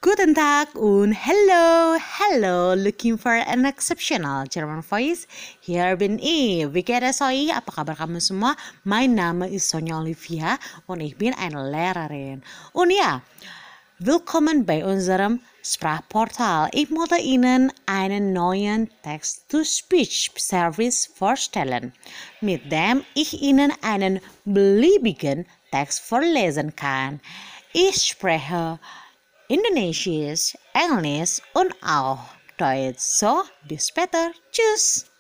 Guten Tag und hello, looking for an exceptional German voice? Hier bin ich. Wie geht es euch? Apa kabar kamu semua? Mein Name ist Sonja Olivia und ich bin eine Lehrerin. Und ja, willkommen bei unserem Sprachportal. Ich möchte Ihnen einen neuen Text-to-Speech-Service vorstellen, mit dem ich Ihnen einen beliebigen Text vorlesen kann. Ich spreche Indonesisch, Englisch und auch Deutsch. So, bis später. Tschüss.